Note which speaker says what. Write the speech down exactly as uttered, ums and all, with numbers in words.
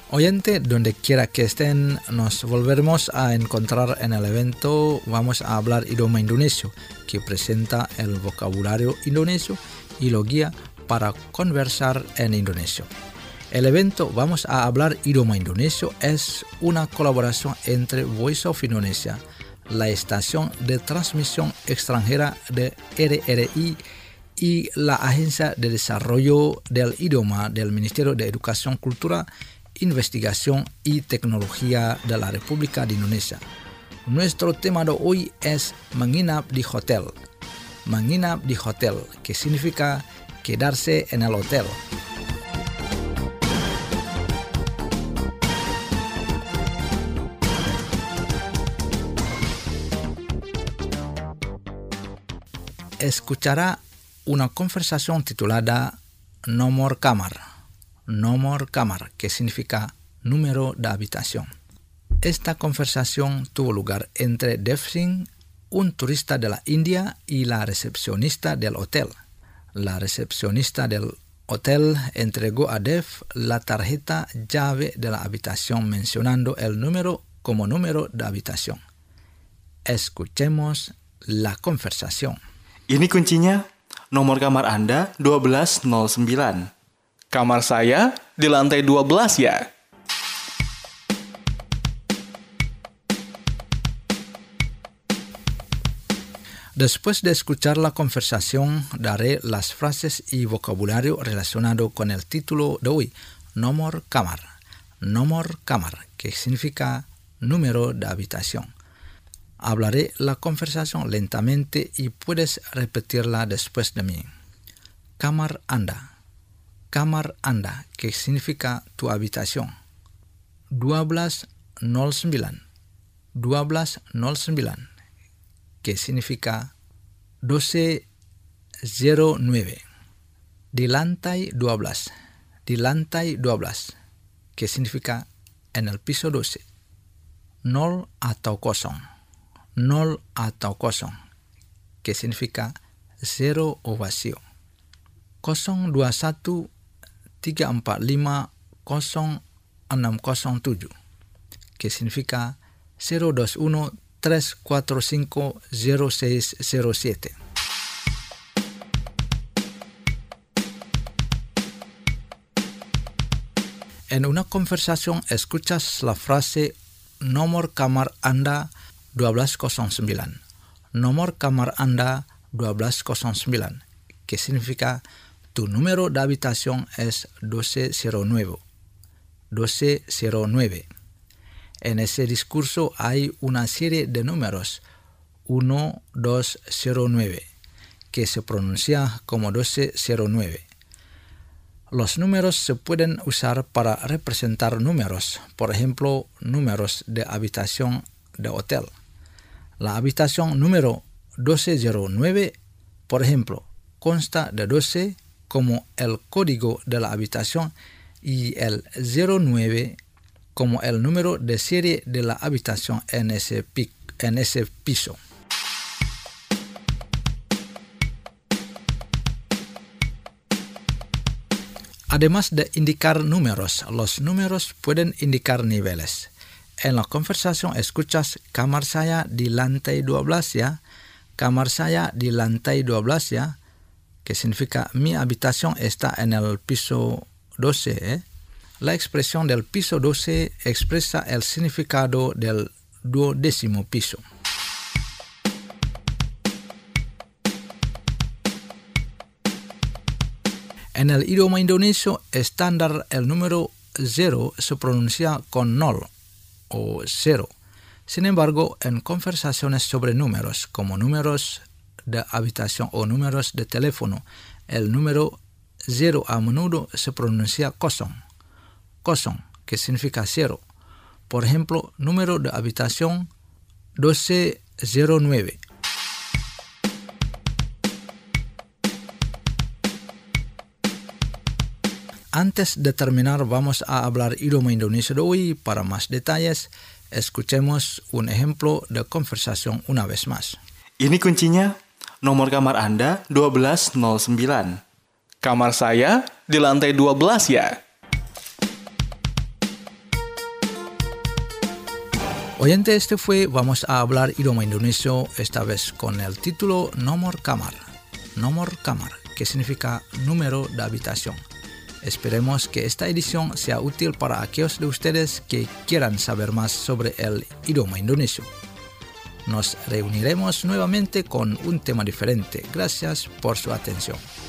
Speaker 1: Oyente, donde quiera que estén, nos volveremos a encontrar en el evento Vamos a hablar idioma indonesio, que presenta el vocabulario indonesio y lo guía para conversar en indonesio. El evento Vamos a hablar idioma indonesio es una colaboración entre Voice of Indonesia, la estación de transmisión extranjera de R R I y la Agencia de Desarrollo del Idioma del Ministerio de Educación, Cultura, Investigación y Tecnología de la República de Indonesia. Nuestro tema de hoy es menginap di hotel. Menginap di hotel, que significa quedarse en el hotel. Escuchará una conversación titulada Nomor Kamar. Nomor Kamar, que significa número de habitación. Esta conversación tuvo lugar entre Dev Singh, un turista de la India, y la recepcionista del hotel. La recepcionista del hotel entregó a Dev la tarjeta llave de la habitación mencionando el número como número de habitación. Escuchemos la conversación.
Speaker 2: Ini kuncinya, nomor kamar Anda dua belas nol sembilan. Kamar saya di lantai dua belas ya.
Speaker 1: Después de escuchar la conversación, daré las frases y vocabulario relacionado con el título de hoy, Nomor Kamar. Nomor Kamar, que significa número de habitación. Hablaré la conversación lentamente y puedes repetirla después de mí. Kamar Anda. Kamar Anda, que significa tu habitación. dua belas nol sembilan. dua belas nol sembilan, que significa doce cero nueve. Di lantai dua belas. Di lantai dua belas, que significa en el piso doce. Nol atau kosong. Nol atau kosong, que significa cero o vacío. nol dua satu tiga empat lima nol enam nol tujuh, que significa cero dos uno tres cuatro cinco cero seis cero siete. En una conversación escuchas la frase nomor kamar Anda dua belas nol sembilan. Nomor kamar Anda dua belas nol sembilan, que significa tu número de habitación es doce cero nueve. doce cero nueve. En ese discurso hay una serie de números uno dos cero nueve que se pronuncia como doce cero nueve. Los números se pueden usar para representar números, por ejemplo, números de habitación de hotel. La habitación número doce cero nueve, por ejemplo, consta de doce como el código de la habitación y el cero nueve como el número de serie de la habitación en ese, pi- en ese piso. Además de indicar números, los números pueden indicar niveles. En la conversación escuchas kamar saya di lantai dua belas ya, kamar saya di lantai dua belas ya, que significa mi habitación está en el piso doce. ¿eh? La expresión del piso doce expresa el significado del duodécimo piso. En el idioma indonesio estándar el número cero se pronuncia con nol o cero. Sin embargo, en conversaciones sobre números, como números de habitación o números de teléfono, el número cero a menudo se pronuncia kosong. Kosong, que significa cero. Por ejemplo, número de habitación doce cero nueve. Antes de terminar, vamos a hablar idioma indonesio de hoy. Para más detalles, escuchemos un ejemplo de conversación una vez más.
Speaker 2: Ini kuncinya, nomor kamar Anda dua belas nol sembilan. Kamar saya di lantai dua belas ya.
Speaker 1: Oyente, este fue Vamos a hablar idioma indonesio, esta vez con el título Nomor Kamar. Nomor Kamar, que significa número de habitación. Esperemos que esta edición sea útil para aquellos de ustedes que quieran saber más sobre el idioma indonesio. Nos reuniremos nuevamente con un tema diferente. Gracias por su atención.